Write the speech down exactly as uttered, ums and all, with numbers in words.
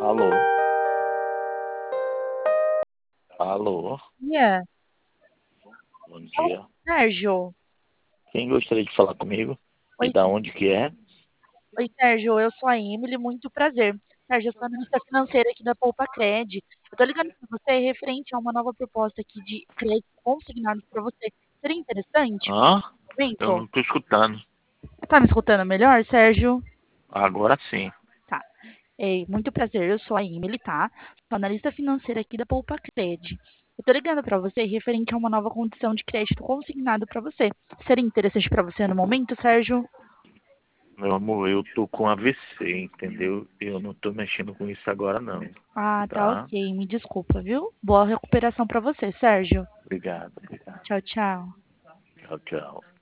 Alô? Alô? Dia. Bom Ô, dia. Sérgio. Quem gostaria de falar comigo? E Oi, da onde que é? oi, Sérgio. Eu sou a Emily, muito prazer. Sérgio, eu sou analista financeira aqui da Poupa Cred. Eu tô ligando para você referente a uma nova proposta aqui de crédito consignado para você. Seria interessante? Hã? Eu Momento? não tô escutando. Tá me escutando melhor, Sérgio? Agora sim. Tá. Ei, muito prazer. Eu sou a Emily, tá? Sou analista financeira aqui da Poupa Cred. Eu tô ligando para você referente a uma nova condição de crédito consignado para você. Seria interessante para você no momento, Sérgio? Meu amor, eu tô com A V C, entendeu? Eu não tô mexendo com isso agora não. Ah, tá Tá? ok. Me desculpa, viu? Boa recuperação pra você, Sérgio. Obrigado, obrigado. Tchau, tchau. Tchau, tchau.